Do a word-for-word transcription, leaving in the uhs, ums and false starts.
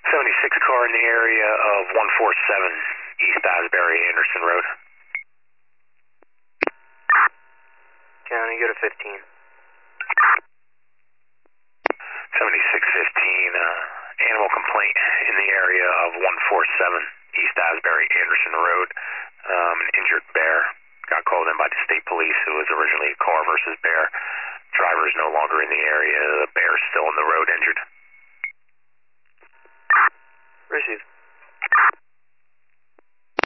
seventy-six car in the area of one forty-seven East Asbury Anderson Road. County, go to fifteen. seventy-six fifteen, uh, animal complaint in the area of one forty-seven East Asbury Anderson Road. Um, an injured bear got called in by the state police. It was originally a car versus bear. Driver is no longer in the area. The bear is still in the road injured. Received.